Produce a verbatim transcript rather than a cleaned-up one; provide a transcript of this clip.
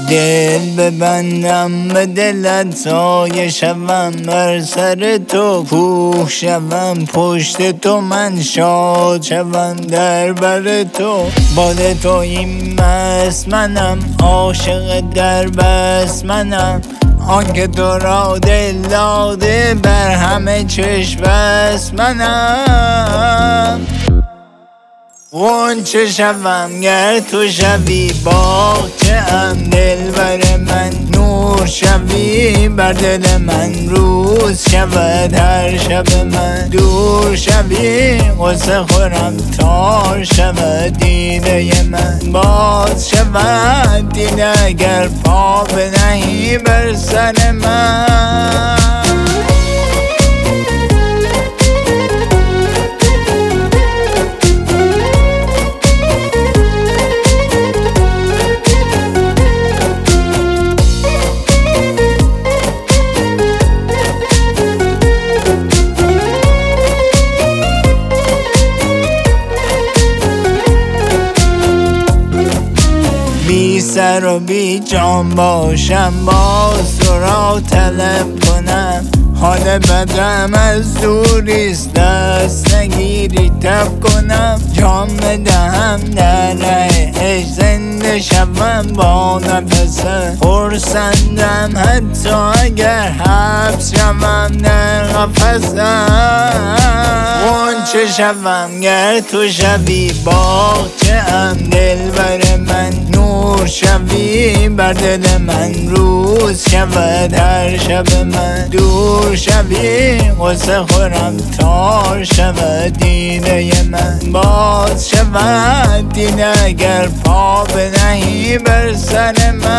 دل ببندم به دلت سایه شوم بر سر تو، کوه شوم پشت تو، من شاد شوم در بر تو. باد تو این مست منم، عاشق در بس منم، آنکه تو را دل داده بر همه چشم بس منم. غنچه شوم گر تو شوی باغچه ام، دلبر من نور شوی بر دل من، روز شود هر شب من دور شوی، غصه خورم تار شود دیده من، باز شود دیده اگر پا بنهی بر سر من. بی سر و بی جان باشم، باز تو را طلب کنم، حال بدم از دوریست دست نگیری تب کنم، جان بدهم در ره عشق زنده شوم با نفس خرسندم، حتی اگر حبس شوم در قفسم. غنچه شوم گر تو شوی باغچه ام، دلبر من نور شوی بر دل من، روز شود هر شب من دور شوی، غصه خورم تار شود دیده من، باز شود دیده اگر پا بنهی بر سر من.